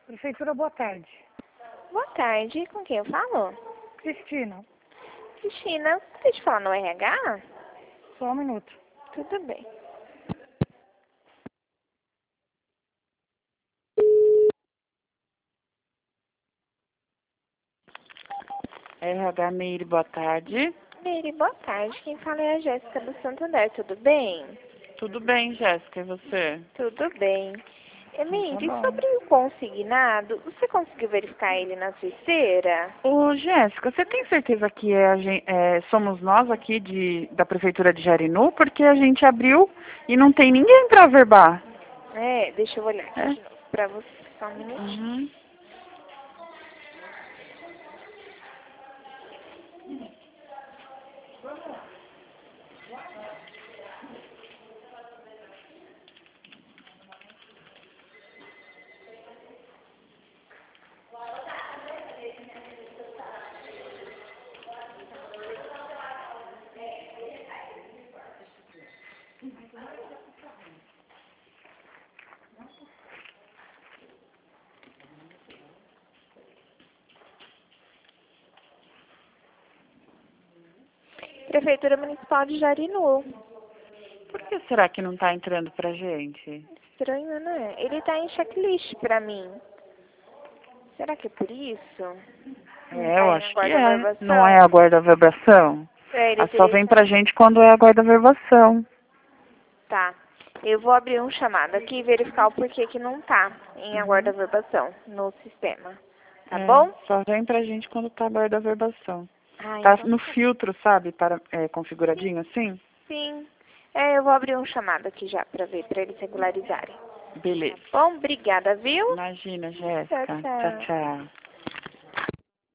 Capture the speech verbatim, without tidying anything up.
Prefeitura, boa tarde. Boa tarde, com quem eu falo? Cristina, Cristina, deixa eu falar no R H? só um minuto. Tudo bem. R H Meire, boa tarde. Meire, boa tarde. Quem fala é a Jéssica do Santander, tudo bem? Tudo bem, Jéssica, e você? Tudo bem. E, Então, Meire, tá bom. sobre o consignado, você conseguiu verificar ele na sua esteira? Ô, Jéssica, você tem certeza que é a gen- é, somos nós aqui de, da Prefeitura de Jarinu? Porque a gente abriu e não tem ninguém para averbar. É, deixa eu olhar aqui É? de novo pra você, só um minutinho. Uhum. Prefeitura Municipal de Jarinu. Por que será que não está entrando pra gente? Estranho, né? Ele tá em checklist pra mim. Será que é por isso? Não É, tá eu em acho que aguarda é. verbação? Não é a guarda-verbação? É, ele Ah, só teria vem que... pra gente quando é a guarda-verbação. Tá. Eu vou abrir um chamado aqui e verificar o porquê que não tá em aguarda Uhum. verbação no sistema. Tá É, bom? só vem pra gente quando tá a guarda-verbação. Ah, Tá então no tá. filtro, sabe? Para, é, configuradinho assim? Sim. É, eu vou abrir um chamado aqui já pra ver, pra eles regularizarem. Beleza. Bom, obrigada, viu? Imagina, Tchau, Jéssica. Tchau, tchau. tchau.